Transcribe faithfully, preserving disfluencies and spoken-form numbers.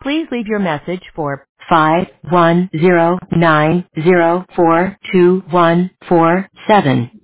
Please leave your message for five one zero nine zero four two one four seven.